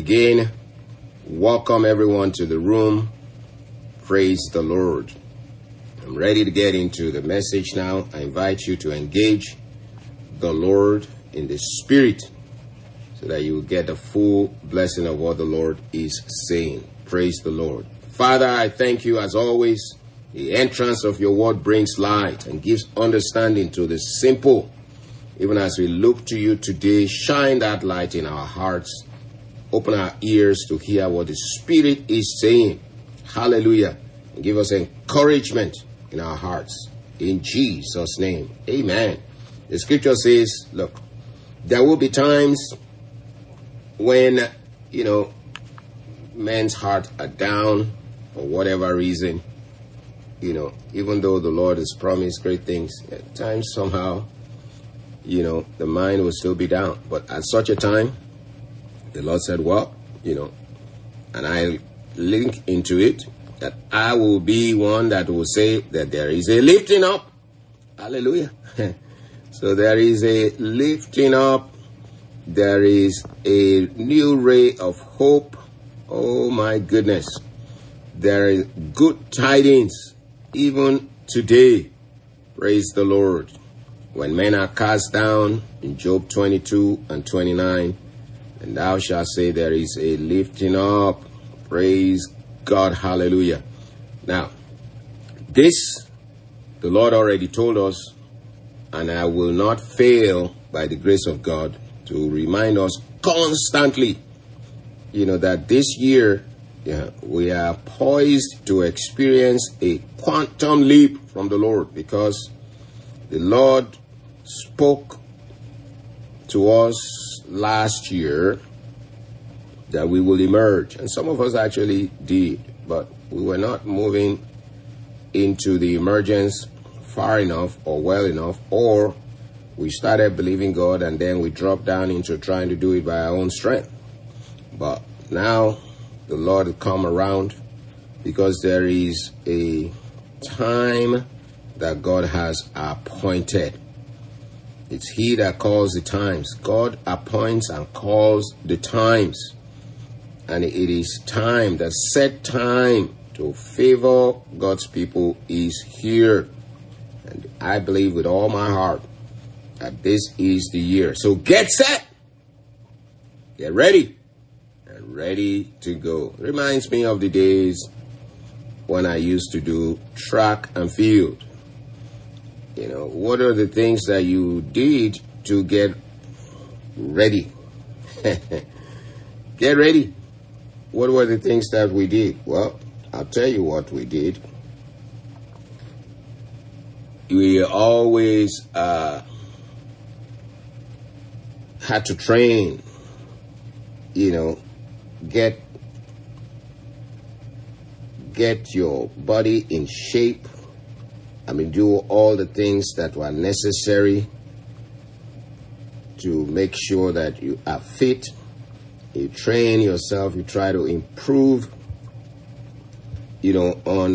Again, welcome everyone to the room. Praise the Lord. I'm ready to get into the message now. I invite you to engage the Lord in the Spirit so that you will get the full blessing of what the Lord is saying. Praise the Lord. Father, I thank you as always. The entrance of your word brings light and gives understanding to the simple. Even as we look to you today, shine that light in our hearts. Open our ears to hear what the Spirit is saying. Hallelujah. And give us encouragement in our hearts. In Jesus' name. Amen. The scripture says, look, there will be times when, men's hearts are down for whatever reason. Even though the Lord has promised great things, at times somehow, the mind will still be down. But at such a time, the Lord said, and I link into it, that I will be one that will say that there is a lifting up. Hallelujah. So there is a lifting up. There is a new ray of hope. Oh my goodness. There is good tidings even today. Praise the Lord. When men are cast down in Job 22 and 29, and thou shalt say there is a lifting up. Praise God. Hallelujah. Now, this, the Lord already told us, and I will not fail by the grace of God to remind us constantly, that this year we are poised to experience a quantum leap from the Lord, because the Lord spoke to us last year that we will emerge. And some of us actually did, but we were not moving into the emergence far enough or well enough, or we started believing God and then we dropped down into trying to do it by our own strength. But now the Lord has come around, because there is a time that God has appointed. It's He that calls the times. God appoints and calls the times. And it is time, the set time to favor God's people is here. And I believe with all my heart that this is the year. So get set. Get ready. And ready to go. Reminds me of the days when I used to do track and field. What are the things that you did to get ready? Get ready. What were the things that we did? Well, I'll tell you what we did. We always had to train, get your body in shape. Do all the things that were necessary to make sure that you are fit. You train yourself, you try to improve, on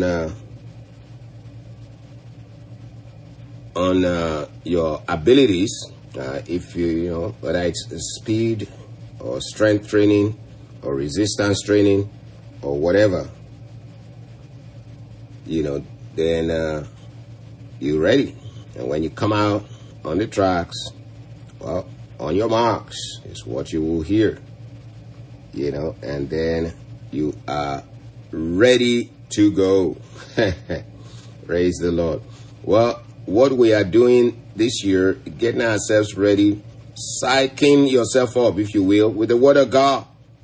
your abilities. If whether it's speed or strength training or resistance training or whatever, then you're ready. And when you come out on the tracks, on your marks is what you will hear, and then you are ready to go. Praise the Lord. Well, what we are doing this year, getting ourselves ready, psyching yourself up, if you will, with the Word of God.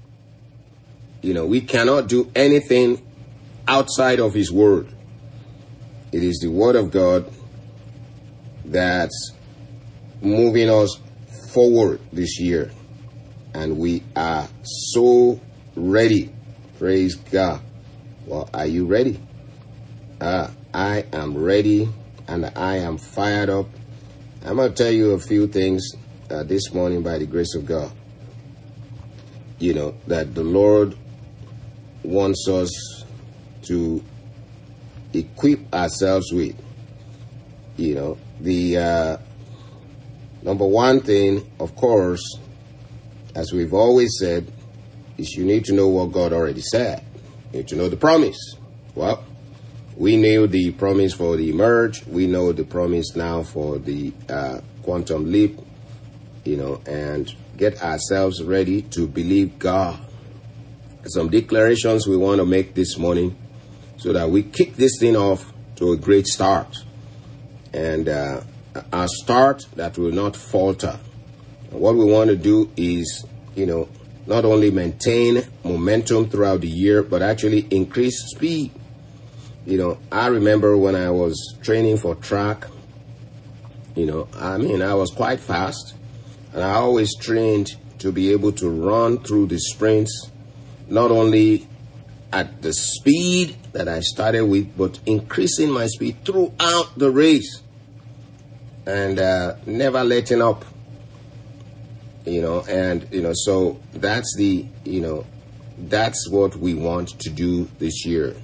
We cannot do anything outside of His Word. It is the Word of God that's moving us forward this year. And we are so ready. Praise God. Well, are you ready? I am ready and I am fired up. I'm going to tell you a few things this morning by the grace of God. That the Lord wants us to equip ourselves with. The number one thing, of course, as we've always said, is you need to know what God already said. You need to know the promise. Well, we knew the promise for the merge. We know the promise now for the quantum leap, and get ourselves ready to believe God. Some declarations we want to make this morning so that we kick this thing off to a great start. And a start that will not falter. And what we want to do is, not only maintain momentum throughout the year, but actually increase speed. I remember when I was training for track, I was quite fast. And I always trained to be able to run through the sprints, not only at the speed that I started with, but increasing my speed throughout the race and never letting up, so that's that's what we want to do this year.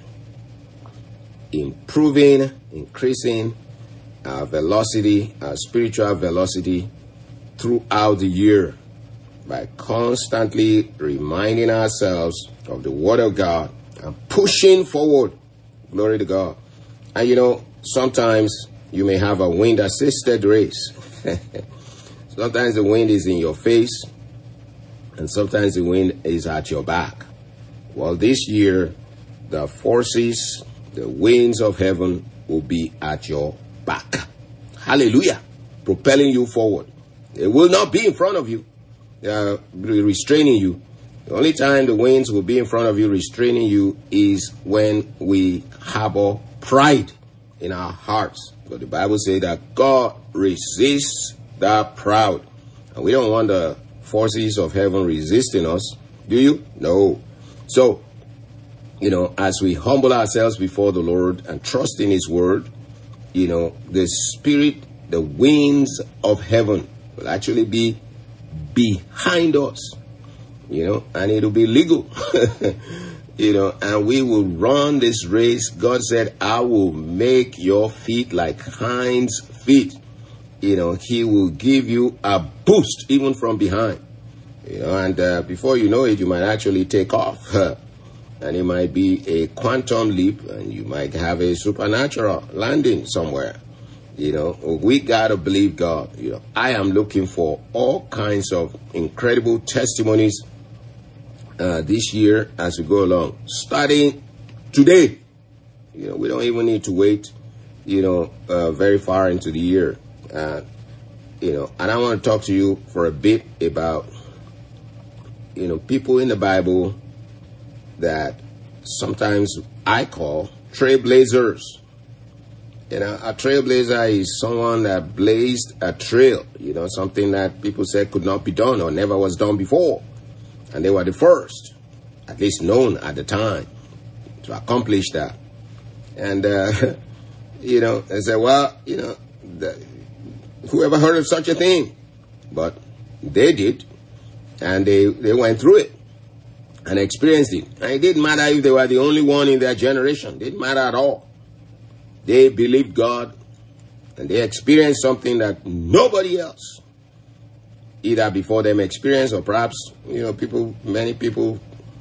Increasing our velocity, our spiritual velocity throughout the year by constantly reminding ourselves of the Word of God and pushing forward. Glory to God. And sometimes you may have a wind-assisted race. Sometimes the wind is in your face and sometimes the wind is at your back. Well, this year, the forces, the winds of heaven will be at your back. Hallelujah. Propelling you forward. They will not be in front of you, restraining you. The only time the winds will be in front of you, restraining you, is when we harbor pride in our hearts. But the Bible says that God resists the proud. And we don't want the forces of heaven resisting us. Do you? No. So, as we humble ourselves before the Lord and trust in His Word, the Spirit, the winds of heaven will actually be behind us, and it'll be legal, and we will run this race. God said, I will make your feet like hinds' feet. He will give you a boost even from behind, and before you know it, you might actually take off, and it might be a quantum leap, and you might have a supernatural landing somewhere. We got to believe God. I am looking for all kinds of incredible testimonies this year as we go along, starting today. We don't even need to wait, very far into the year. And I want to talk to you for a bit about, people in the Bible that sometimes I call trailblazers. A trailblazer is someone that blazed a trail, something that people said could not be done or never was done before. And they were the first, at least known at the time, to accomplish that. And, they said, well, whoever heard of such a thing? But they did, and they went through it and experienced it. And it didn't matter if they were the only one in their generation. It didn't matter at all. They believed God, and they experienced something that nobody else, either before them, experienced, or perhaps, many people,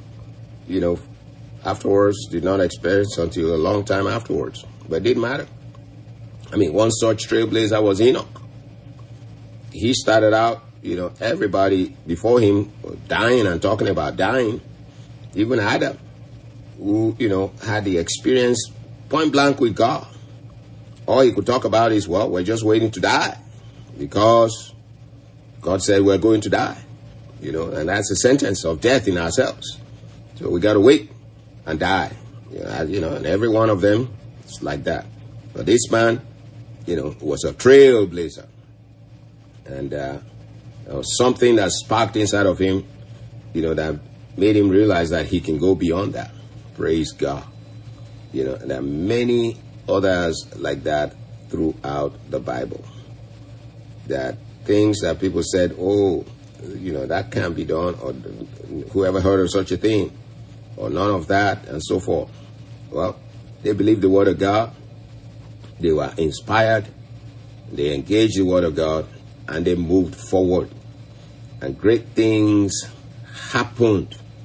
afterwards did not experience until a long time afterwards. But it didn't matter. One such trailblazer was Enoch. He started out, everybody before him was dying and talking about dying. Even Adam, who, had the experience point blank with God. All he could talk about is, well, we're just waiting to die because God said we're going to die, and that's a sentence of death in ourselves. So we got to wait and die, and every one of them is like that. But this man, was a trailblazer, and there was something that sparked inside of him, that made him realize that he can go beyond that. Praise God. And there are many others like that throughout the Bible. That things that people said, that can't be done, or whoever heard of such a thing, or none of that, and so forth. Well, they believed the Word of God. They were inspired. They engaged the Word of God, and they moved forward. And great things happened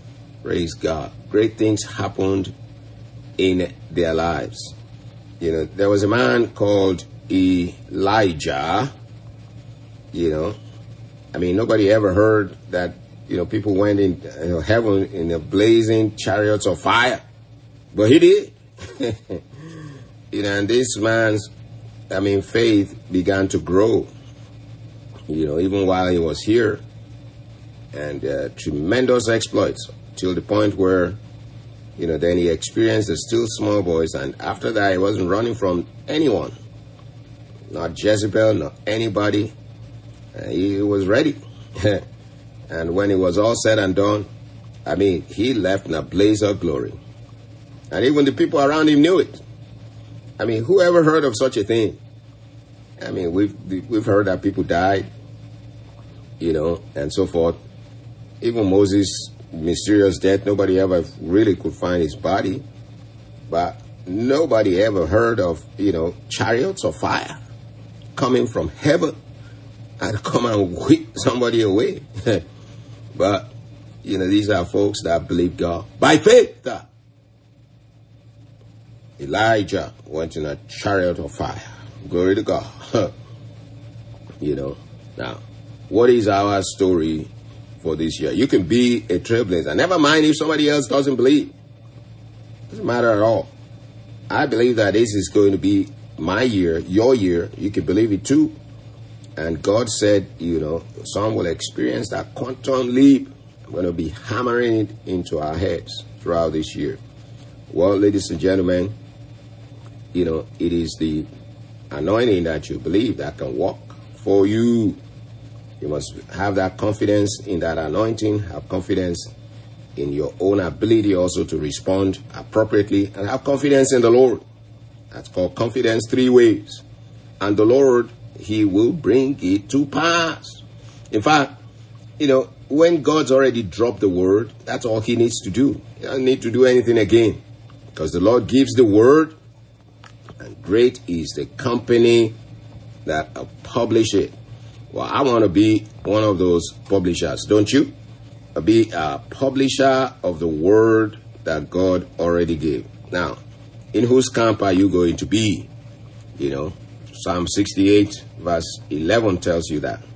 Praise God. Great things happened in their lives. You know, there was a man called Elijah. You know, I mean, nobody ever heard that, you know, people went in heaven in a blazing chariots of fire. But he did. You know, and this man's, faith began to grow, you know, even while he was here. And tremendous exploits till the point where, you know, then he experienced the still small voice. And after that, he wasn't running from anyone, not Jezebel, not anybody. He was ready. And when it was all said and done, he left in a blaze of glory. And even the people around him knew it. Who ever heard of such a thing? We've heard that people died, you know, and so forth. Even Moses' mysterious death, nobody ever really could find his body. But nobody ever heard of, you know, chariots of fire coming from heaven and come and whip somebody away. But, you know, these are folks that believe God by faith. Elijah went in a chariot of fire. Glory to God. You know, now, what is our story for this year? You can be a trailblazer. Never mind if somebody else doesn't believe. Doesn't matter at all. I believe that this is going to be my year, your year. You can believe it too. And God said, you know, some will experience that quantum leap. I'm going to be hammering it into our heads throughout this year. Well, ladies and gentlemen, you know, it is the anointing that you believe that can work for you. You must have that confidence in that anointing, have confidence in your own ability also to respond appropriately, and have confidence in the Lord. That's called confidence 3 ways. And the Lord, He will bring it to pass. In fact, you know, when God's already dropped the word, that's all He needs to do. He doesn't need to do anything again. Because the Lord gives the word, and great is the company that publish it. Well, I want to be one of those publishers, don't you? Be a publisher of the word that God already gave. Now, in whose camp are you going to be? You know, Psalm 68 verse 11 tells you that.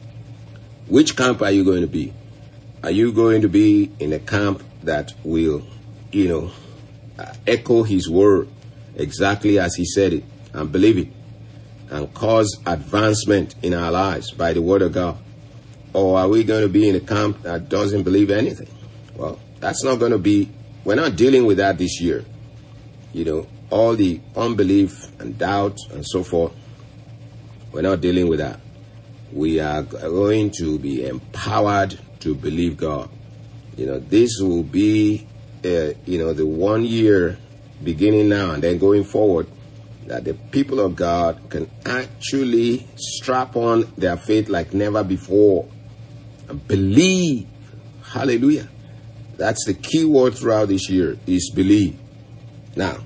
Which camp are you going to be? Are you going to be in a camp that will, you know, echo His word exactly as He said it and believe it and cause advancement in our lives by the word of God? Or are we going to be in a camp that doesn't believe anything? Well, that's not going to be, we're not dealing with that this year. You know, all the unbelief and doubt and so forth, we're not dealing with that. We are going to be empowered to believe God. You know, this will be, you know, the 1 year beginning now and then going forward that the people of God can actually strap on their faith like never before and believe. Hallelujah. That's the key word throughout this year is believe. Now,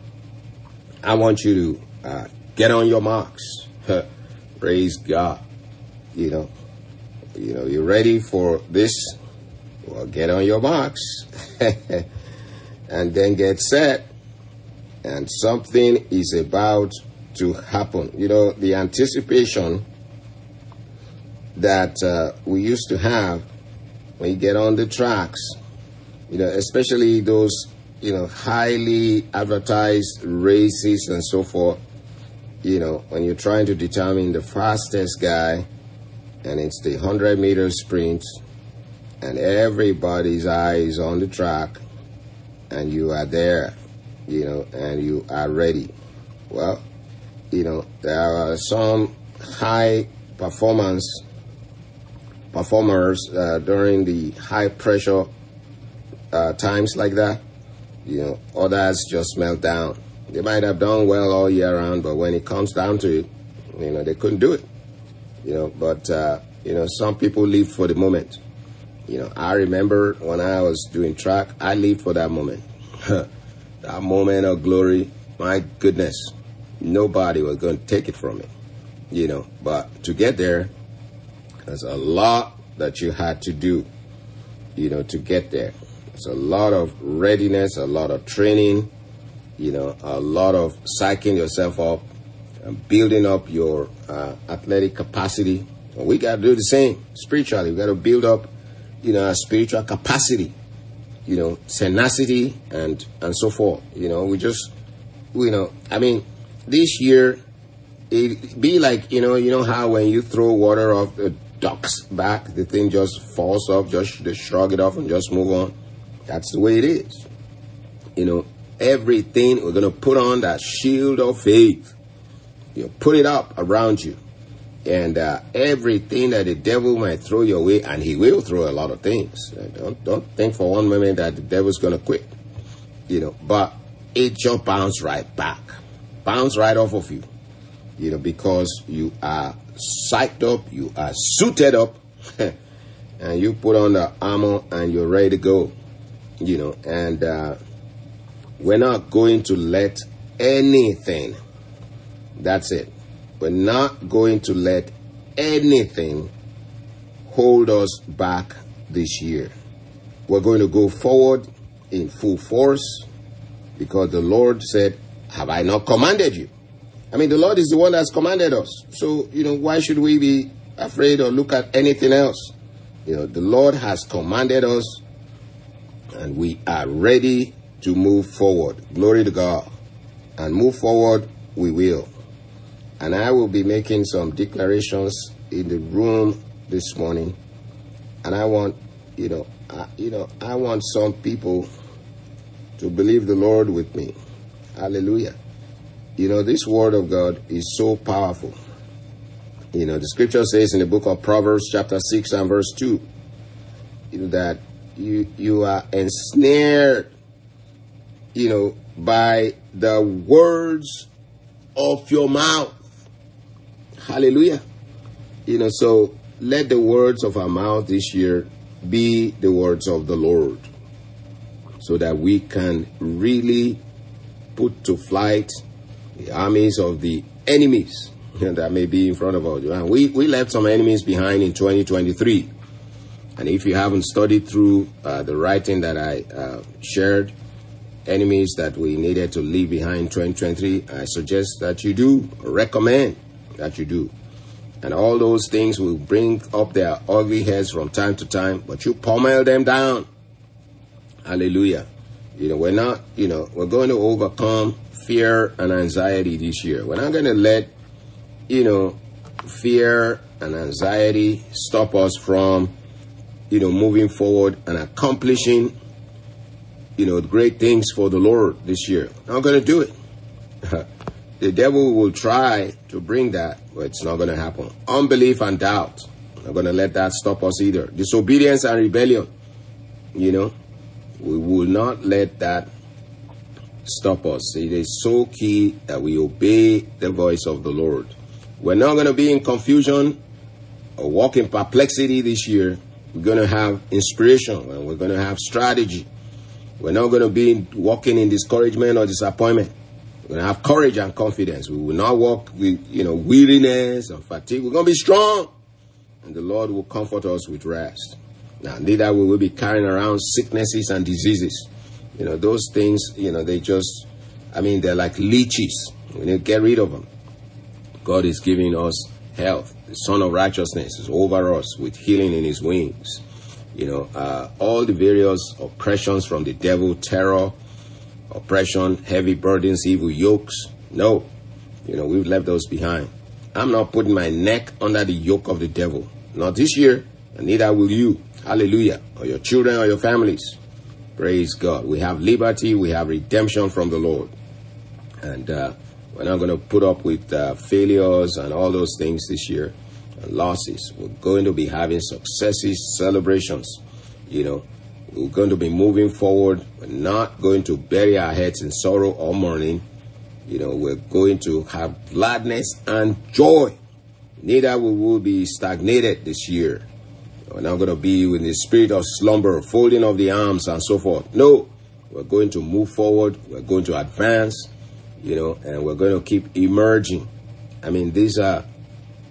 I want you to get on your marks. Praise God. You know, you're ready for this. Well, get on your marks and then get set. And something is about to happen. You know, the anticipation that we used to have when you get on the tracks, you know, especially those, you know, highly advertised races and so forth, you know, when you're trying to determine the fastest guy, and it's the 100-meter sprint, and everybody's eye is on the track, and you are there, you know, and you are ready. Well, you know, there are some high performers during the high pressure times like that. You know, others just melt down. They might have done well all year round, but when it comes down to it, you know, they couldn't do it. You know, but, you know, some people live for the moment. You know, I remember when I was doing track, I lived for that moment. That moment of glory, my goodness, nobody was going to take it from me. You know, but to get there, there's a lot that you had to do, you know, to get there. It's a lot of readiness, a lot of training, a lot of psyching yourself up and building up your athletic capacity. And we got to do the same spiritually. We got to build up, our spiritual capacity, tenacity and so forth. This year, it be like, how when you throw water off the duck's back, the thing just falls off, just shrug it off and just move on. That's the way it is. Everything, we're going to put on that shield of faith. Put it up around you. And everything that the devil might throw your way, and he will throw a lot of things. Don't think for one moment that the devil's going to quit. But it just bounce right back. Bounce right off of you. Because you are psyched up, you are suited up, and you put on the armor and you're ready to go. And we're not going to let anything, that's it. We're not going to let anything hold us back this year. We're going to go forward in full force because the Lord said, have I not commanded you? The Lord is the one that's commanded us. So, why should we be afraid or look at anything else? The Lord has commanded us and we are ready to move forward. Glory to God. And move forward we will. And I will be making some declarations in the room this morning. And I want, I want some people to believe the Lord with me. Hallelujah. This word of God is so powerful. The scripture says in the book of Proverbs chapter 6 and verse 2, that you are ensnared, by the words of your mouth. Hallelujah. So let the words of our mouth this year be the words of the Lord, so that we can really put to flight the armies of the enemies that may be in front of us. And we left some enemies behind in 2023. And if you haven't studied through the writing that I shared, enemies that we needed to leave behind in 2023, I suggest that you do, recommend that you do. And all those things will bring up their ugly heads from time to time, but you pummel them down. Hallelujah. We're not, we're going to overcome fear and anxiety this year. We're not going to let, fear and anxiety stop us from, moving forward and accomplishing, great things for the Lord this year. I'm not going to do it. The devil will try to bring that, but it's not going to happen. Unbelief and doubt, I'm not going to let that stop us either. Disobedience and rebellion, we will not let that stop us. It is so key that we obey the voice of the Lord. We're not going to be in confusion or walk in perplexity this year. We're going to have inspiration and we're going to have strategy. We're not going to be walking in discouragement or disappointment. We're going to have courage and confidence. We will not walk with, weariness and fatigue. We're going to be strong. And the Lord will comfort us with rest. Now, neither will we be carrying around sicknesses and diseases. Those things, they just, they're like leeches. We need to get rid of them. God is giving us health. The Son of Righteousness is over us with healing in his wings. All the various oppressions from the devil, terror, oppression, heavy burdens, evil yokes. No, we've left those behind. I'm not putting my neck under the yoke of the devil. Not this year, and neither will you. Hallelujah. Or your children or your families. Praise God. We have liberty. We have redemption from the Lord. And we're not going to put up with failures and all those things this year. And losses. We're going to be having successes, celebrations. We're going to be moving forward. We're not going to bury our heads in sorrow or mourning. We're going to have gladness and joy. Neither will we be stagnated this year. We're not going to be with the spirit of slumber, folding of the arms and so forth. No, we're going to move forward. We're going to advance, and we're going to keep emerging. These are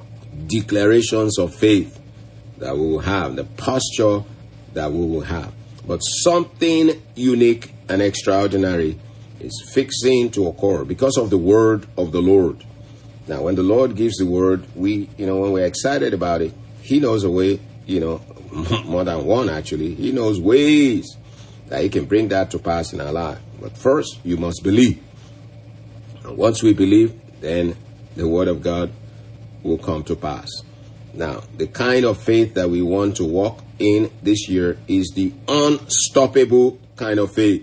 declarations of faith that we will have, the posture that we will have. But something unique and extraordinary is fixing to occur because of the word of the Lord. Now, when the Lord gives the word, when we're excited about it, he knows a way, more than one actually. He knows ways that he can bring that to pass in our life. But first, you must believe. And once we believe, then the word of God will come to pass. Now, the kind of faith that we want to walk in this year is the unstoppable kind of faith.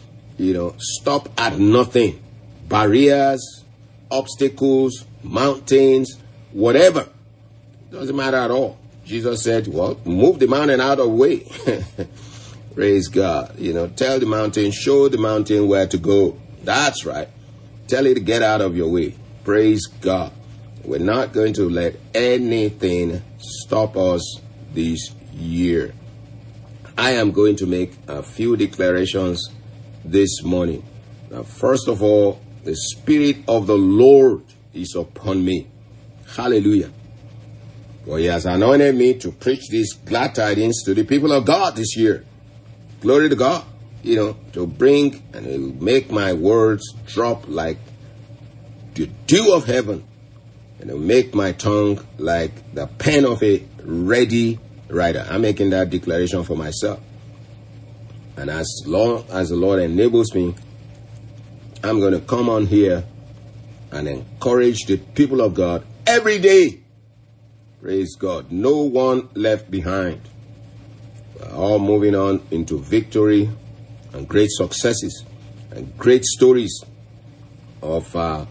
Stop at nothing. Barriers, obstacles, mountains, whatever. Doesn't matter at all. Jesus said, well, move the mountain out of the way. Praise God. Tell the mountain, show the mountain where to go. That's right. Tell it to get out of your way. Praise God. We're not going to let anything stop us this year. I am going to make a few declarations this morning. Now, first of all, the Spirit of the Lord is upon me. Hallelujah. For he has anointed me to preach these glad tidings to the people of God this year. Glory to God. To bring and it will make my words drop like the dew of heaven. And it will make my tongue like the pen of a ready writer. I'm making that declaration for myself. And as long as the Lord enables me, I'm going to come on here and encourage the people of God every day. Praise God. No one left behind. We're all moving on into victory and great successes and great stories of,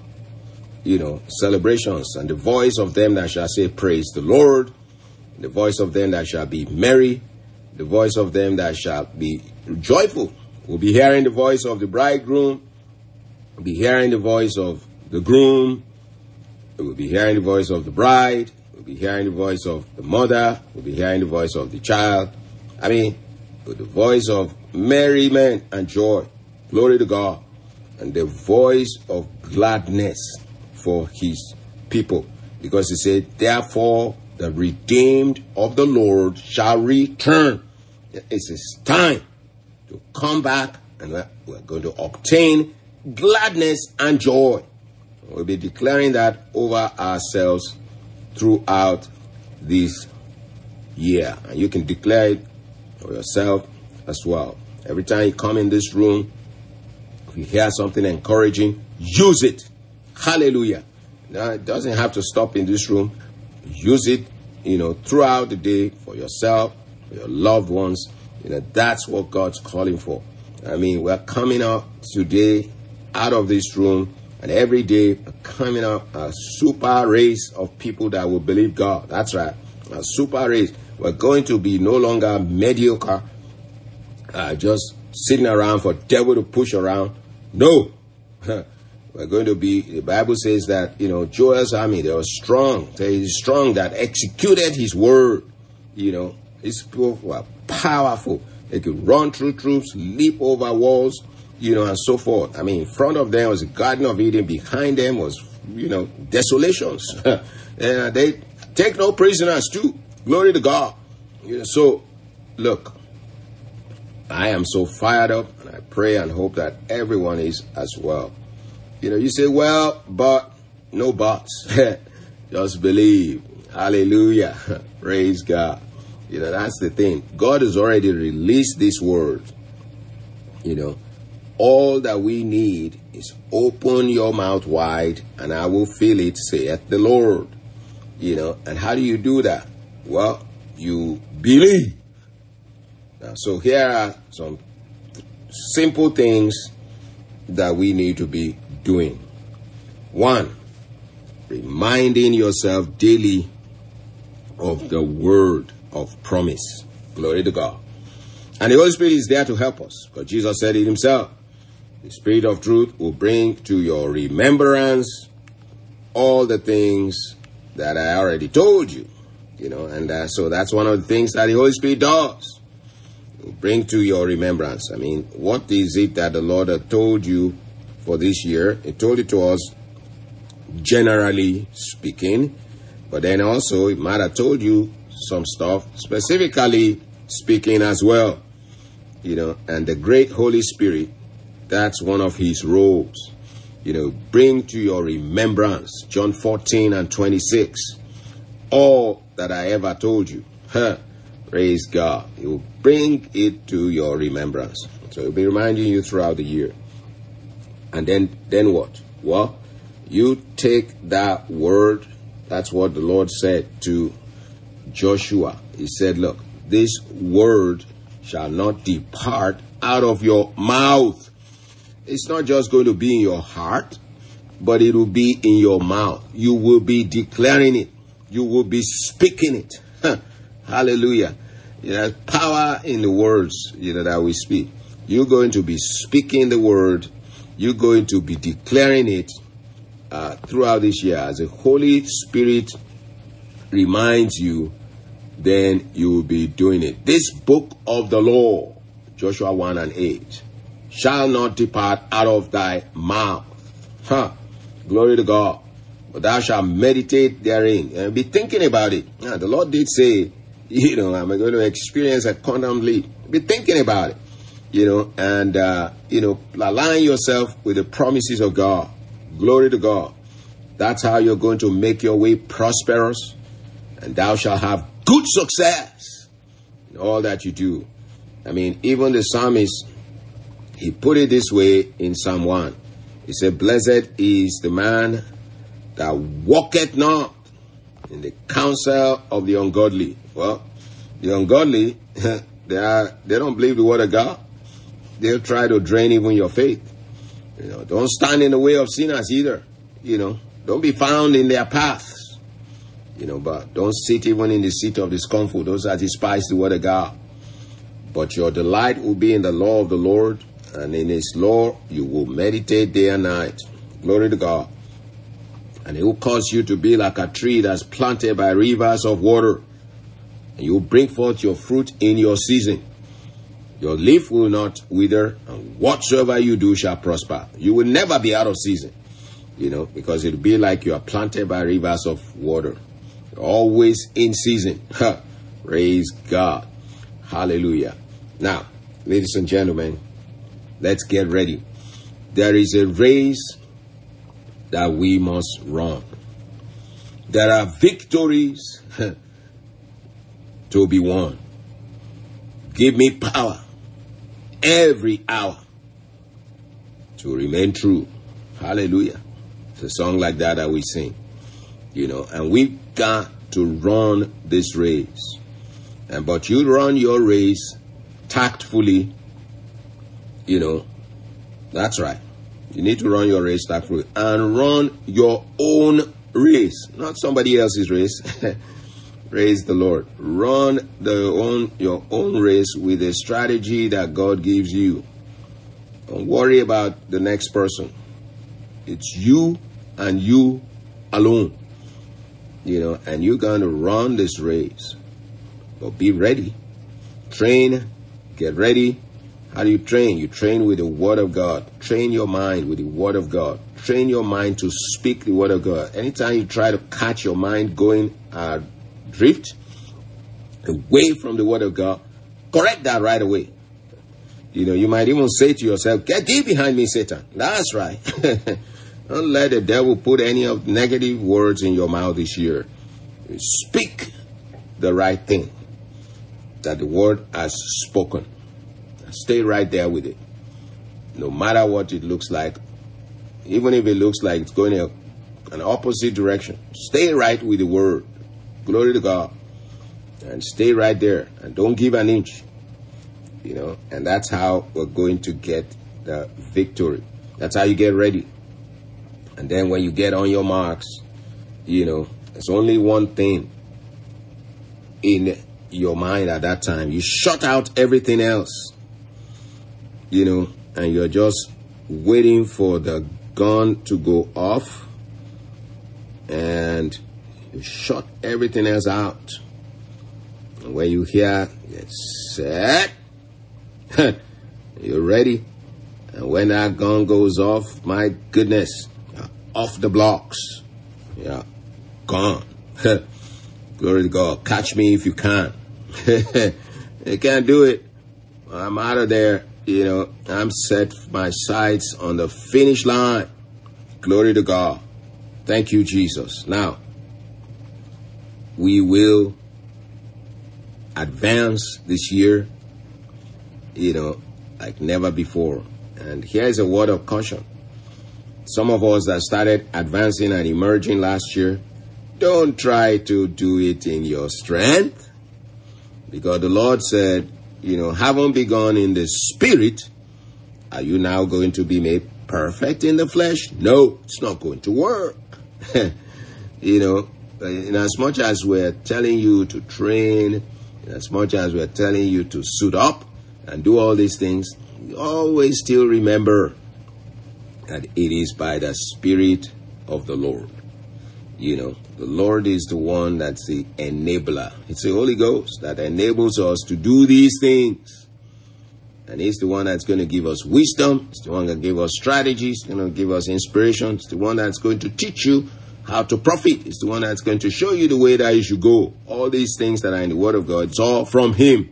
celebrations. And the voice of them that shall say, praise the Lord. The voice of them that shall be merry. The voice of them that shall be joyful. We'll be hearing the voice of the bridegroom. We'll be hearing the voice of the groom. We'll be hearing the voice of the bride. We'll be hearing the voice of the mother. We'll be hearing the voice of the child. With the voice of merriment and joy. Glory to God. And the voice of gladness for his people. Because he said, therefore, the redeemed of the Lord shall return. It's his time to come back, and we're going to obtain gladness and joy. We'll be declaring that over ourselves throughout this year. And you can declare it for yourself as well. Every time you come in this room, if you hear something encouraging, use it. Hallelujah. Now, it doesn't have to stop in this room. Use it, throughout the day for yourself, for your loved ones. That's what God's calling for. We're coming up today out of this room, and every day we're coming up a super race of people that will believe God. That's right. A super race. We're going to be no longer mediocre, just sitting around for devil to push around. No. We're going to be, the Bible says that, Joel's army, they were strong. They were strong that executed his word. His people were powerful. They could run through troops, leap over walls, and so forth. In front of them was the Garden of Eden. Behind them was, desolations. They take no prisoners too. Glory to God. So, look, I am so fired up, and I pray and hope that everyone is as well. You say, well, but, no buts. Just believe. Hallelujah. Praise God. That's the thing. God has already released this word. All that we need is open your mouth wide and I will fill it, saith the Lord. And how do you do that? Well, you believe. Now, so here are some simple things that we need to be doing. 1, reminding yourself daily of the word of promise. Glory to God. And the Holy Spirit is there to help us, because Jesus said it himself. The Spirit of truth will bring to your remembrance all the things that I already told you. So that's one of the things that the Holy Spirit does. It will bring to your remembrance. What is it that the Lord had told you for this year? He told it to us generally speaking, but then also it might have told you some stuff specifically speaking as well. and the great Holy Spirit, that's one of his roles. Bring to your remembrance, John 14:26, all that I ever told you. Praise God. He will bring it to your remembrance. So he'll be reminding you throughout the year. And then what? Well, you take that word. That's what the Lord said to Joshua. He said, look, this word shall not depart out of your mouth. It's not just going to be in your heart, but it will be in your mouth. You will be declaring it. You will be speaking it. Hallelujah. There's power in the words, that we speak. You're going to be speaking the word. You're going to be declaring it throughout this year. As the Holy Spirit reminds you, then you will be doing it. This book of the law, Joshua 1:8, shall not depart out of thy mouth. Glory to God. But thou shalt meditate therein and be thinking about it. The Lord did say, I'm going to experience a contemplate. Be thinking about it, and align yourself with the promises of God. Glory to God. That's how you're going to make your way prosperous, and thou shalt have good success in all that you do. Even the psalmist, he put it this way in Psalm 1. He said, blessed is the man that walketh not in the counsel of the ungodly. Well, the ungodly, they don't believe the word of God. They'll try to drain even your faith. Don't stand in the way of sinners either. Don't be found in their paths. But don't sit even in the seat of discomfort. Those that despise the word of God. But your delight will be in the law of the Lord, and in his law you will meditate day and night. Glory to God. And it will cause you to be like a tree that's planted by rivers of water. And you will bring forth your fruit in your season. Your leaf will not wither, and whatsoever you do shall prosper. You will never be out of season, because it will be like you are planted by rivers of water. You're always in season. Praise God. Hallelujah. Now, ladies and gentlemen, let's get ready. There is a race that we must run. There are victories to be won. Give me power every hour to remain true. Hallelujah. It's a song like that we sing. And we've got to run this race. But you run your race tactfully. That's right. You need to run your race tactfully and run your own race, not somebody else's race. Praise the Lord. Run your own race with a strategy that God gives you. Don't worry about the next person. It's you and you alone. And you're going to run this race. But be ready. Train. Get ready. How do you train? You train with the Word of God. Train your mind with the Word of God. Train your mind to speak the Word of God. Anytime you try to catch your mind going drift away from the Word of God, correct that right away. You might even say to yourself, get thee behind me, Satan. That's right. Don't let the devil put any of negative words in your mouth this year. Speak the right thing that the Word has spoken. Stay right there with it. No matter what it looks like, even if it looks like it's going in an opposite direction, stay right with the Word. Glory to God. And stay right there. And don't give an inch. And that's how we're going to get the victory. That's how you get ready. And then when you get on your marks, there's only one thing in your mind at that time. You shut out everything else. And you're just waiting for the gun to go off, and you shut everything else out. And when you hear get set, you're ready. And when that gun goes off, my goodness, you're off the blocks. Yeah, gone. Glory to God. Catch me if you can. You can't do it. I'm out of there. I'm set my sights on the finish line. Glory to God. Thank you, Jesus. Now, we will advance this year, like never before. And here's a word of caution. Some of us that started advancing and emerging last year, don't try to do it in your strength. Because the Lord said, haven't begun in the spirit, are you now going to be made perfect in the flesh? No, it's not going to work. In as much as we're telling you to train, in as much as we're telling you to suit up and do all these things, you always still remember that it is by the Spirit of the Lord. The Lord is the one that's the enabler. It's the Holy Ghost that enables us to do these things. And He's the one that's going to give us wisdom. It's the one that give us strategies. It's going to give us inspiration. It's the one that's going to teach you how to profit. It's the one that's going to show you the way that you should go. All these things that are in the Word of God, it's all from Him.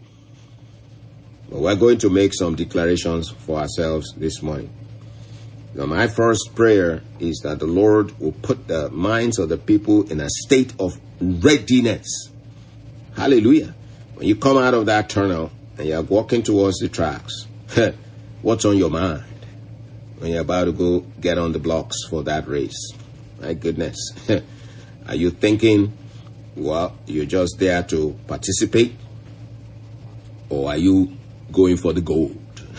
But we're going to make some declarations for ourselves this morning. Now, my first prayer is that the Lord will put the minds of the people in a state of readiness. Hallelujah. When you come out of that tunnel and you're walking towards the tracks, what's on your mind when you're about to go get on the blocks for that race? My goodness. Are you thinking, well, you're just there to participate? Or are you going for the gold?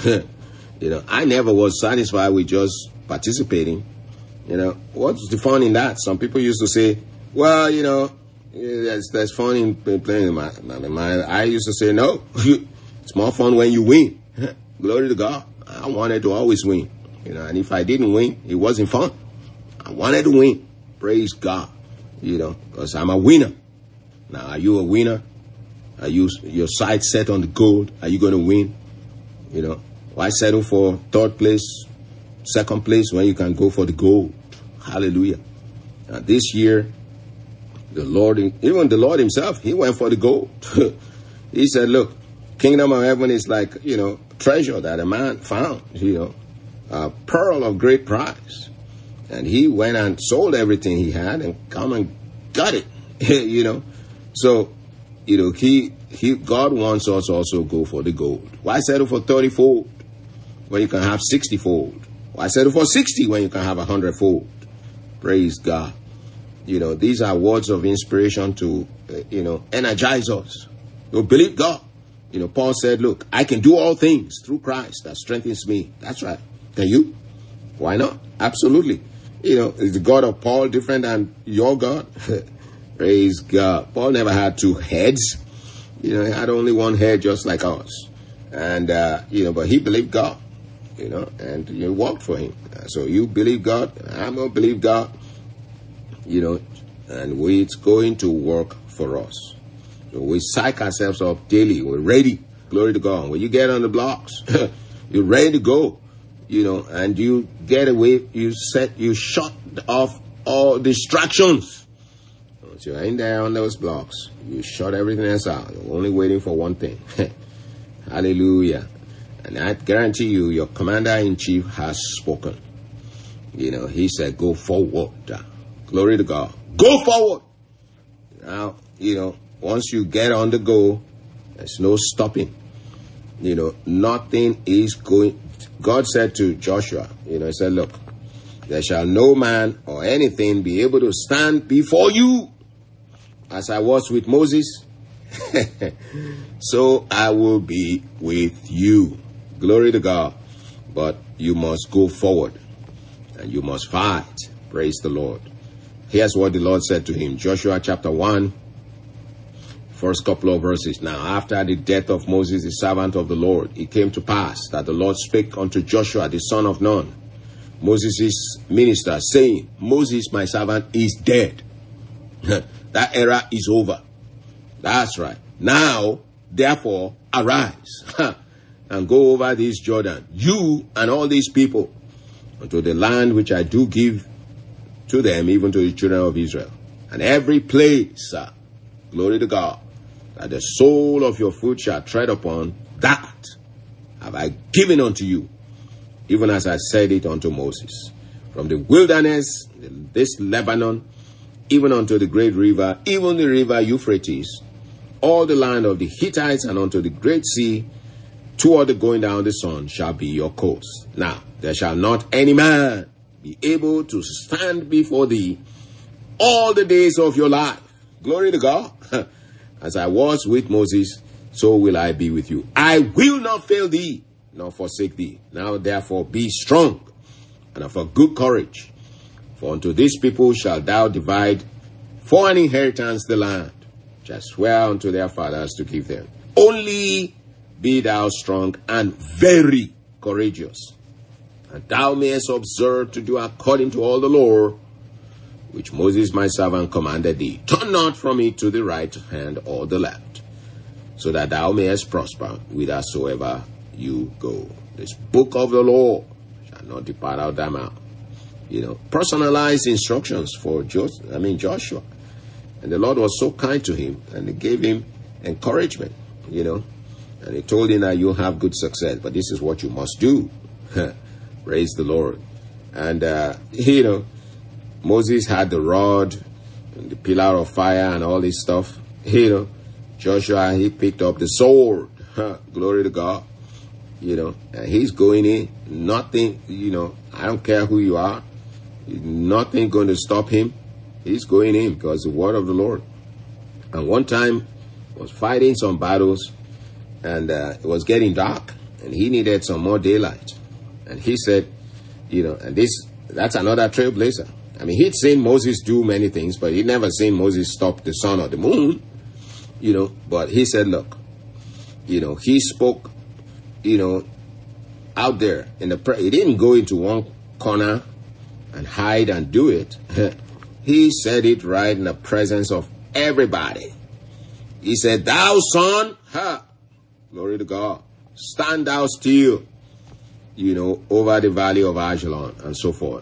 I never was satisfied with just participating. What's the fun in that? Some people used to say, well, there's fun in playing. I used to say, no, it's more fun when you win. Glory to God. I wanted to always win. And if I didn't win, it wasn't fun. I wanted to win. Praise God. Because I'm a winner. Now, are you a winner? Are your sights set on the gold? Are you going to win? Why settle for third place, second place when you can go for the gold? Hallelujah. Now, this year, even the Lord Himself, He went for the gold. He said, look, kingdom of heaven is like, treasure that a man found, a pearl of great price. And he went and sold everything he had and come and got it, So, God wants us also go for the gold. Why settle for 30-fold when you can have 60-fold? Why settle for 60 when you can have 100-fold? Praise God. These are words of inspiration to, energize us. Believe God. Paul said, look, I can do all things through Christ that strengthens me. That's right. Can you? Why not? Absolutely. Is the God of Paul different than your God? Praise God. Paul never had two heads. He had only one head just like us. And, but he believed God, and you walked for Him. So you believe God, I'm going to believe God, and it's going to work for us. So we psych ourselves up daily. We're ready. Glory to God. When you get on the blocks, you're ready to go, and you get away, you shut off all distractions. Once you're in there on those blocks, you shut everything else out. You're only waiting for one thing. Hallelujah. And I guarantee you, your commander-in-chief has spoken. He said, go forward. Glory to God. Go forward. Now, once you get on the go, there's no stopping. Nothing is going. God said to Joshua, He said, look, there shall no man or anything be able to stand before you. As I was with Moses, so I will be with you. Glory to God. But you must go forward and you must fight. Praise the Lord. Here's what the Lord said to him. Joshua chapter 1, first couple of verses. Now, after the death of Moses, the servant of the Lord, it came to pass that the Lord spake unto Joshua, the son of Nun, Moses' minister, saying, Moses, my servant, is dead. That era is over. That's right. Now, therefore, arise and go over this Jordan, you and all these people, unto the land which I do give to them, even to the children of Israel. And every place, glory to God, that the sole of your foot shall tread upon, that have I given unto you, even as I said it unto Moses. From the wilderness, this Lebanon, even unto the great river, even the river Euphrates, all the land of the Hittites, and unto the great sea, toward the going down of the sun, shall be your coast. Now, there shall not any man be able to stand before thee all the days of your life. Glory to God. As I was with Moses, so will I be with you. I will not fail thee, nor forsake thee. Now therefore be strong, and of a good courage. For unto this people shalt thou divide for an inheritance the land, which I swear unto their fathers to give them. Only be thou strong and very courageous, and thou mayest observe to do according to all the law which Moses my servant commanded thee. Turn not from it to the right hand or the left, so that thou mayest prosper whithersoever you go. This book of the law shall not depart out of thy mouth. Personalized instructions for Joshua. And the Lord was so kind to him, and he gave him encouragement, and he told him that you'll have good success, but this is what you must do. Praise the Lord. And, Moses had the rod and the pillar of fire and all this stuff. Joshua, he picked up the sword. Glory to God. And he's going in. Nothing, I don't care who you are. Nothing going to stop him. He's going in because the word of the Lord. And one time, he was fighting some battles, and it was getting dark, and he needed some more daylight. And he said, and that's another trailblazer. He'd seen Moses do many things, but he'd never seen Moses stop the sun or the moon, but he said, look, he spoke, out there in he didn't go into one corner and hide and do it. He said it right in the presence of everybody. He said, thou son, glory to God, stand thou still, over the valley of Ajalon, and so forth.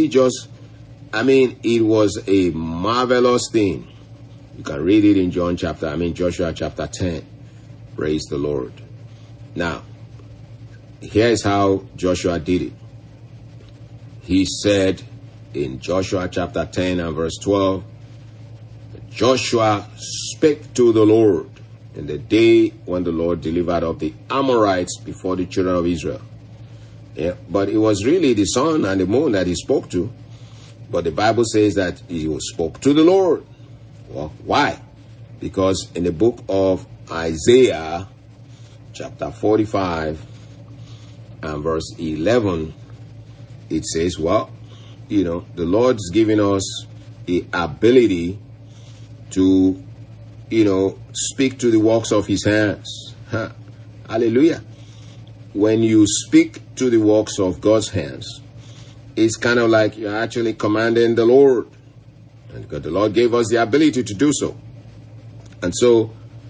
It was a marvelous thing. You can read it in Joshua chapter 10. Praise the Lord. Now, here's how Joshua did it. He said in Joshua chapter 10 and verse 12, Joshua spake to the Lord in the day when the Lord delivered up the Amorites before the children of Israel. Yeah, but it was really the sun and the moon that he spoke to. But the Bible says that he spoke to the Lord. Well, why? Because in the book of Isaiah, chapter 45 and verse 11, it says, the Lord's giving us the ability to, speak to the works of his hands. Hallelujah. When you speak to the works of God's hands, it's kind of like you're actually commanding the Lord. And because the Lord gave us the ability to do so. And so,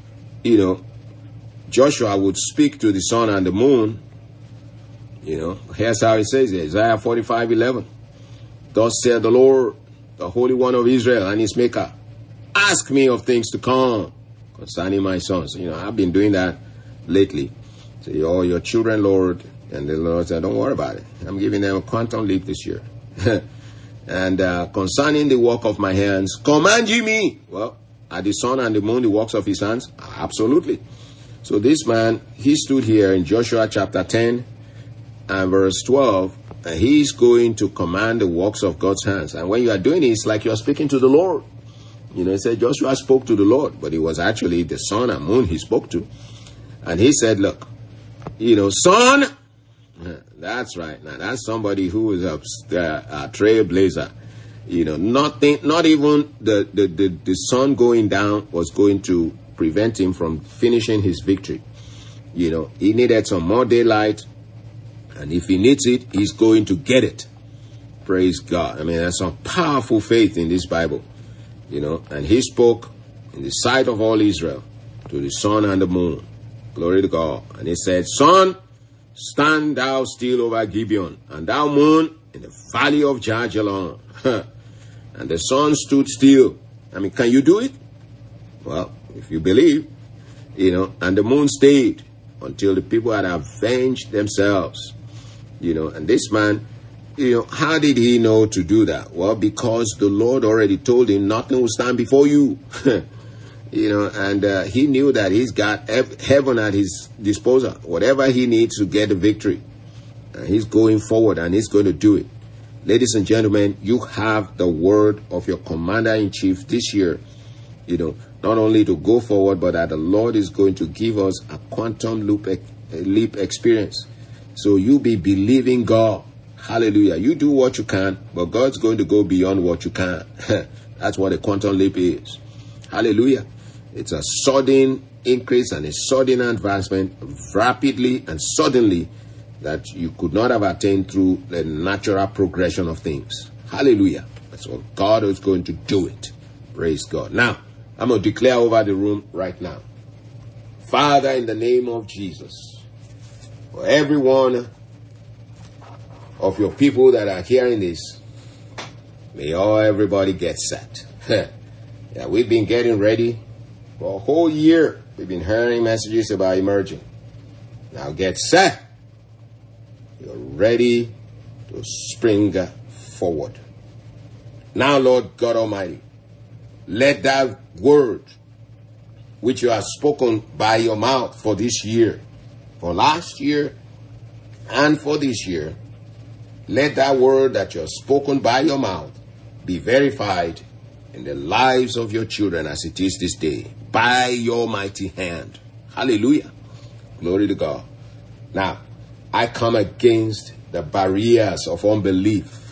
Joshua would speak to the sun and the moon. Here's how it says, Isaiah 45:11. Thus saith the Lord, the Holy One of Israel and his Maker, ask me of things to come concerning my sons. I've been doing that lately. So your children, Lord, and the Lord said, don't worry about it. I'm giving them a quantum leap this year. And concerning the work of my hands, command ye me. Well, are the sun and the moon the works of his hands? Absolutely. So this man, he stood here in Joshua chapter 10 and verse 12, and he's going to command the works of God's hands. And when you are doing it, it's like you're speaking to the Lord. He said Joshua spoke to the Lord, but it was actually the sun and moon he spoke to. And he said, look, son, that's right. Now that's somebody who is a trailblazer. Nothing, not even the sun going down was going to prevent him from finishing his victory. He needed some more daylight, and if he needs it, he's going to get it. Praise God. There's some powerful faith in this Bible, and he spoke in the sight of all Israel to the sun and the moon. Glory to God. And he said, sun, stand thou still over Gibeon, and thou moon in the valley of Ajalon. And the sun stood still. Can you do it? Well, if you believe, and the moon stayed until the people had avenged themselves. And this man, how did he know to do that? Well, because the Lord already told him nothing will stand before you. And he knew that he's got heaven at his disposal. Whatever he needs to get the victory, he's going forward and he's going to do it. Ladies and gentlemen, you have the word of your commander-in-chief this year, not only to go forward, but that the Lord is going to give us a quantum leap experience. So you be believing God. Hallelujah. You do what you can, but God's going to go beyond what you can. That's what a quantum leap is. Hallelujah. It's a sudden increase and a sudden advancement, rapidly and suddenly, that you could not have attained through the natural progression of things. Hallelujah. That's what God is going to do it. Praise God. Now, I'm going to declare over the room right now. Father, in the name of Jesus, for every one of your people that are hearing this, may everybody get set. Yeah, we've been getting ready for a whole year. We've been hearing messages about emerging. Now get set. You're ready to spring forward. Now, Lord God Almighty, let that word which you have spoken by your mouth for this year, for last year, and for this year, let that word that you have spoken by your mouth be verified in the lives of your children as it is this day, by your mighty hand. Hallelujah. Glory to God. Now, I come against the barriers of unbelief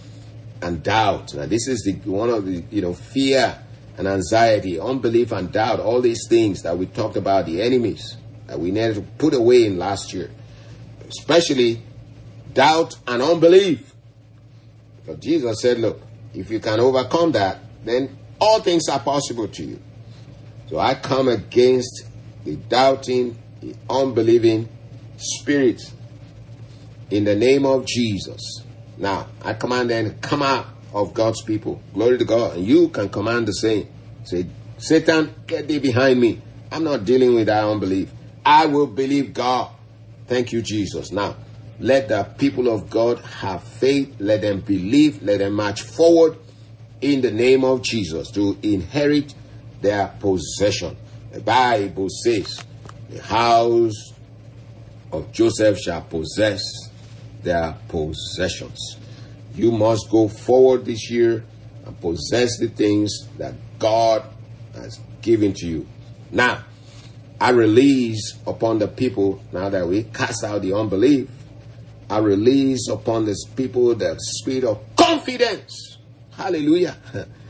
and doubt. Now, this is one of the, fear and anxiety, unbelief and doubt, all these things that we talked about, the enemies that we needed to put away in last year, especially doubt and unbelief. But Jesus said, look, if you can overcome that, then all things are possible to you. So I come against the doubting, the unbelieving spirit in the name of Jesus. Now, I command them to come out of God's people. Glory to God. And you can command the same. Say, Satan, get thee behind me. I'm not dealing with that unbelief. I will believe God. Thank you, Jesus. Now, let the people of God have faith. Let them believe. Let them march forward in the name of Jesus to inherit their possession. The Bible says, the house of Joseph shall possess their possessions. You must go forward this year and possess the things that God has given to you. Now, I release upon the people, now that we cast out the unbelief, I release upon these people the spirit of confidence. Hallelujah.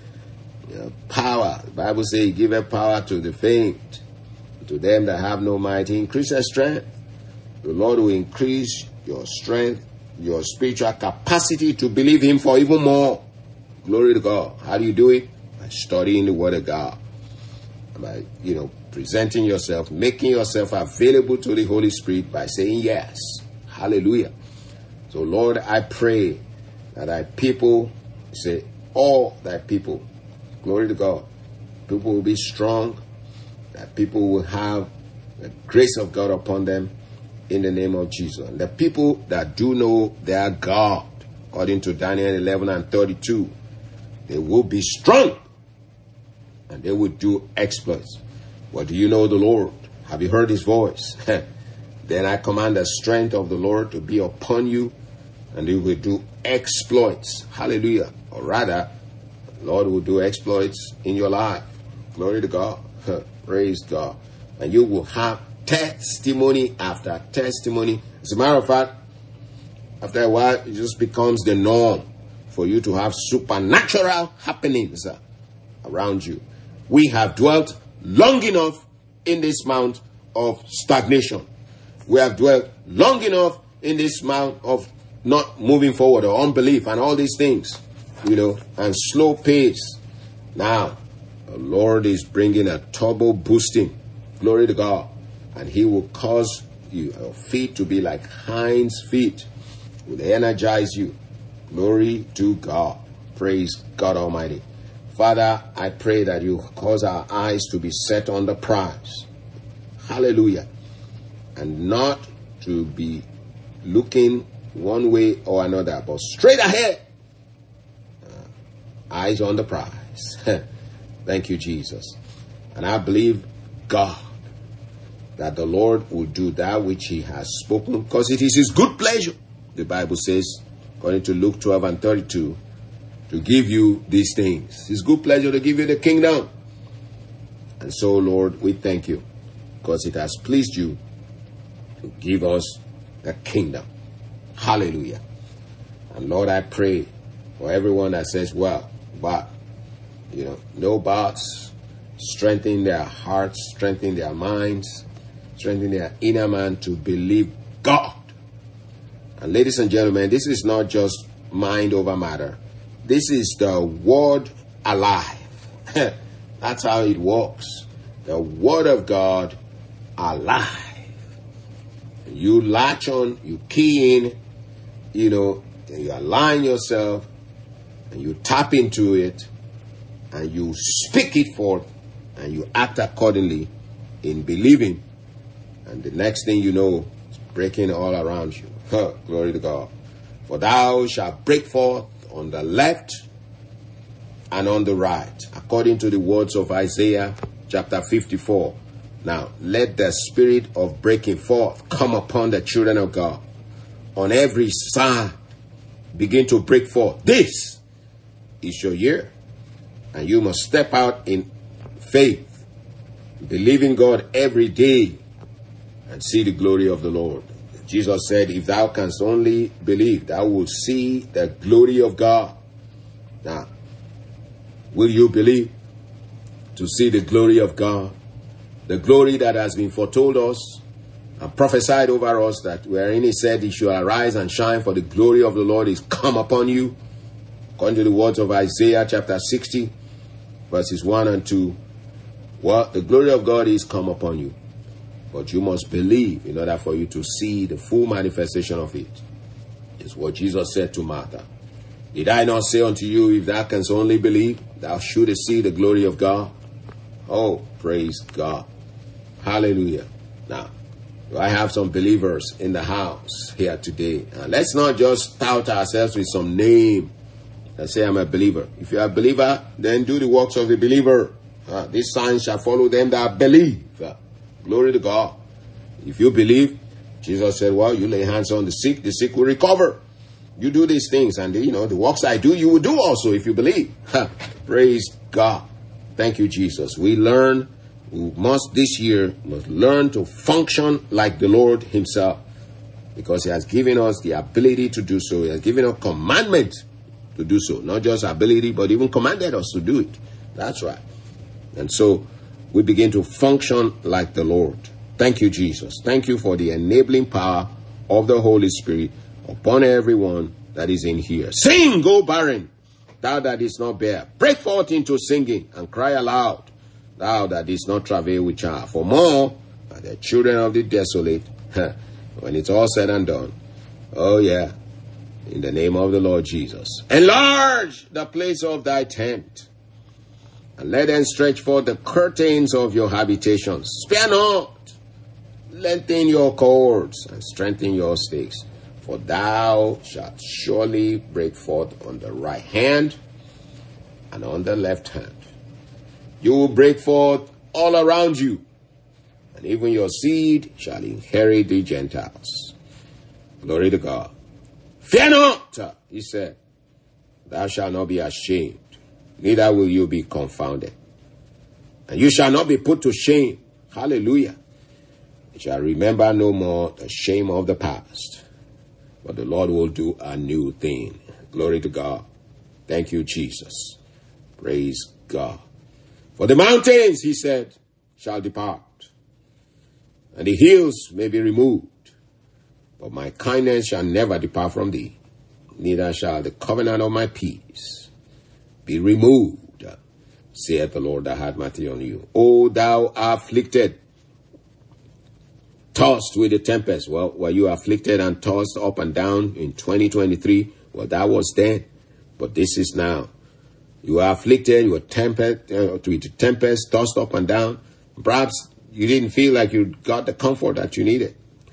Power. The Bible says, He giveth power to the faint, to them that have no might. He increases strength. The Lord will increase your strength, your spiritual capacity to believe Him for even more. Glory to God. How do you do it? By studying the Word of God. By, presenting yourself, making yourself available to the Holy Spirit by saying yes. Hallelujah. So, Lord, I pray that thy people, say, all thy people, glory to God, people will be strong, that people will have the grace of God upon them in the name of Jesus. The people that do know their God, according to Daniel 11 and 32, they will be strong and they will do exploits. Well, do you know the Lord? Have you heard His voice? Then I command the strength of the Lord to be upon you, and you will do exploits. Hallelujah. Or rather, the Lord will do exploits in your life. Glory to God. Praise God. And you will have testimony after testimony. As a matter of fact, after a while, it just becomes the norm for you to have supernatural happenings around you. We have dwelt long enough in this mount of stagnation. We have dwelt long enough in this mount of not moving forward, or unbelief and all these things, and slow pace. Now, the Lord is bringing a turbo boosting. Glory to God. And He will cause your feet to be like hinds feet. He will energize you. Glory to God. Praise God Almighty. Father, I pray that you cause our eyes to be set on the prize. Hallelujah. and not to be looking one way or another, but straight ahead. Eyes on the prize. Thank you, Jesus. And I believe God that the Lord will do that which he has spoken, because it is his good pleasure, the Bible says, according to Luke 12:32, to give you these things. His good pleasure to give you the kingdom. And so, Lord, we thank you, because it has pleased you to give us the kingdom. Hallelujah. And Lord, I pray for everyone that says, well, but, no buts, strengthen their hearts, strengthen their minds, strengthen their inner man to believe God. And ladies and gentlemen, this is not just mind over matter. This is the word alive. That's how it works. The word of God alive. You latch on, you key in, you align yourself, and you tap into it, and you speak it forth, and you act accordingly in believing. And the next thing you know, it's breaking all around you. Glory to God. For thou shalt break forth on the left and on the right, according to the words of Isaiah chapter 54. Now, let the spirit of breaking forth come upon the children of God. On every side, begin to break forth. This is your year. And you must step out in faith, believing God every day, and see the glory of the Lord. Jesus said, if thou canst only believe, thou wilt see the glory of God. Now, will you believe to see the glory of God? The glory that has been foretold us and prophesied over us, that wherein he said, he shall arise and shine, for the glory of the Lord is come upon you. According to the words of Isaiah chapter 60, verses 1 and 2. Well, the glory of God is come upon you. But you must believe in order for you to see the full manifestation of it. It's what Jesus said to Martha. Did I not say unto you, if thou canst only believe, thou shouldest see the glory of God? Oh, praise God. Hallelujah. Now, do I have some believers in the house here today? Now, let's not just tout ourselves with some name and say, I'm a believer. If you are a believer, then do the works of a believer. These signs shall follow them that believe. Glory to God. If you believe, Jesus said, well, you lay hands on the sick will recover. You do these things, and the works I do, you will do also if you believe. Praise God. Thank you, Jesus. We must this year learn to function like the Lord himself, because he has given us the ability to do so. He has given us commandment to do so. Not just ability, but even commanded us to do it. That's right. And so we begin to function like the Lord. Thank you, Jesus. Thank you for the enabling power of the Holy Spirit upon everyone that is in here. Sing, go barren, thou that didst not bear. Break forth into singing and cry aloud, thou that didst not travail with child. For more are the children of the desolate, when it's all said and done. Oh yeah, in the name of the Lord Jesus. Enlarge the place of thy tent, and let them stretch forth the curtains of your habitations. Spare not, lengthen your cords, and strengthen your stakes. For thou shalt surely break forth on the right hand and on the left hand. You will break forth all around you, and even your seed shall inherit the Gentiles. Glory to God. Fear not, he said, thou shalt not be ashamed, neither will you be confounded. And you shall not be put to shame. Hallelujah. You shall remember no more the shame of the past, but the Lord will do a new thing. Glory to God. Thank you, Jesus. Praise God. For the mountains, he said, shall depart, and the hills may be removed, but my kindness shall never depart from thee, neither shall the covenant of my peace be removed, saith the Lord that had mercy on you. O thou afflicted, tossed with the tempest. Well, were you afflicted and tossed up and down in 2023? Well, that was then, but this is now. You are afflicted, you were with the tempest, tossed up and down. Perhaps you didn't feel like you got the comfort that you needed.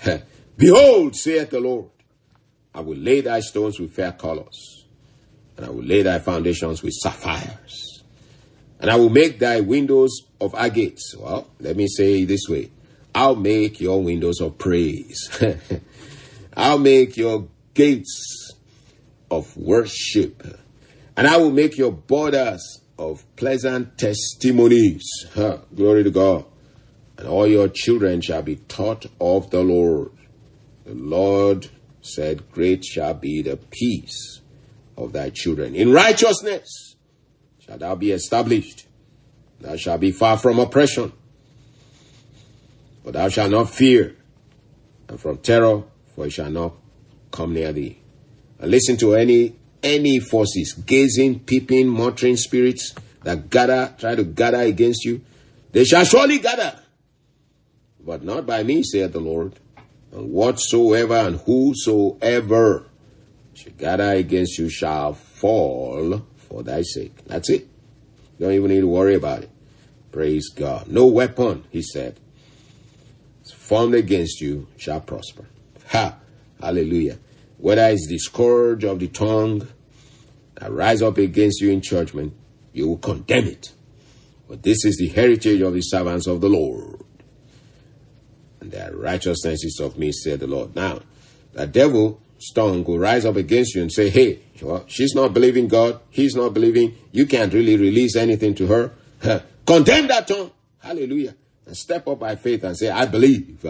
Behold, saith the Lord, I will lay thy stones with fair colors, and I will lay thy foundations with sapphires, and I will make thy windows of agates. Well, let me say it this way. I'll make your windows of praise. I'll make your gates of worship, and I will make your borders of pleasant testimonies. Glory to God. And all your children shall be taught of the Lord. The Lord said, great shall be the peace of thy children. In righteousness shalt thou be established. Thou shalt be far from oppression, but thou shalt not fear, and from terror, for it shall not come near thee. And listen to any forces, gazing, peeping, muttering spirits that try to gather against you. They shall surely gather, but not by me, saith the Lord. And whatsoever and whosoever shall gather against you shall fall for thy sake. That's it. You don't even need to worry about it. Praise God. No weapon, he said, formed against you shall prosper. Hallelujah. Whether it's the scourge of the tongue that rise up against you in judgment, you will condemn it. But this is the heritage of the servants of the Lord, and their righteousness is of me, said the Lord. Now, the devil's tongue will rise up against you and say, hey, well, she's not believing God. He's not believing. You can't really release anything to her. Condemn that tongue. Hallelujah. And step up by faith and say, I believe.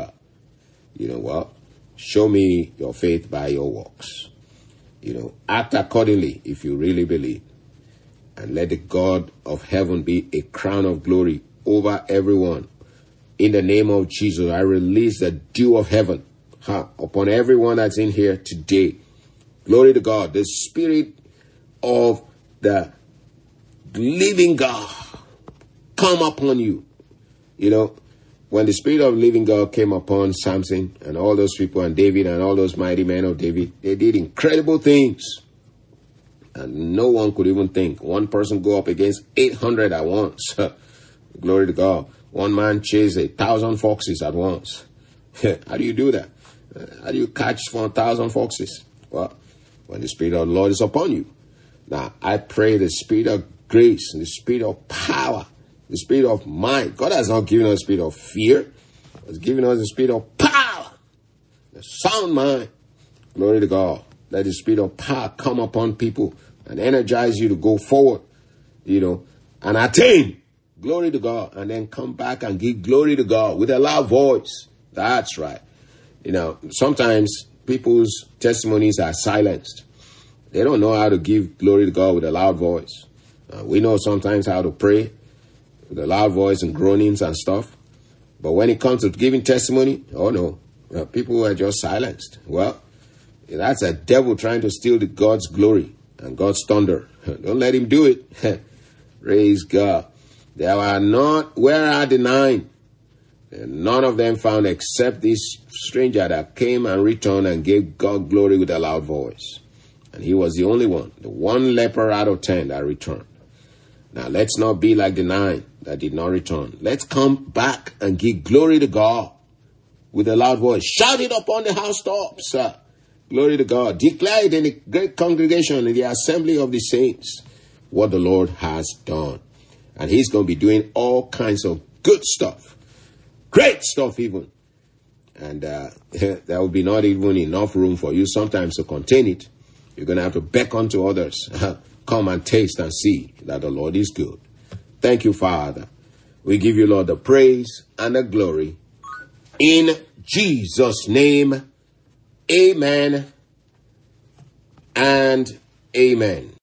Show me your faith by your works. Act accordingly if you really believe. And let the God of heaven be a crown of glory over everyone. In the name of Jesus, I release the dew of heaven upon everyone that's in here today. Glory to God. The Spirit of the living God come upon you. When the Spirit of the living God came upon Samson and all those people and David and all those mighty men of David, they did incredible things. And no one could even think. One person go up against 800 at once. Glory to God. One man chased 1,000 foxes at once. How do you do that? How do you catch 1,000 foxes? Well, when the Spirit of the Lord is upon you. Now, I pray the Spirit of grace and the Spirit of power, the Spirit of mind. God has not given us the Spirit of fear. He's given us the Spirit of power, the sound mind. Glory to God. Let the Spirit of power come upon people and energize you to go forward, and attain. Glory to God. And then come back and give glory to God with a loud voice. That's right. Sometimes people's testimonies are silenced. They don't know how to give glory to God with a loud voice. We know sometimes how to pray with a loud voice and groanings and stuff. But when it comes to giving testimony, oh no, people are just silenced. Well, that's a devil trying to steal God's glory and God's thunder. Don't let him do it. Praise God. There are not, where are the 9? None of them found except this stranger that came and returned and gave God glory with a loud voice. And he was the only one, the one leper out of 10 that returned. Now let's not be like the 9 that did not return. Let's come back and give glory to God with a loud voice. Shout it upon the housetops. Glory to God. Declare it in the great congregation, in the assembly of the saints, what the Lord has done. And he's going to be doing all kinds of good stuff. Great stuff even. And there will be not even enough room for you sometimes to contain it. You're going to have to beckon to others. Come and taste and see that the Lord is good. Thank you, Father. We give you, Lord, the praise and the glory. In Jesus' name, amen and amen.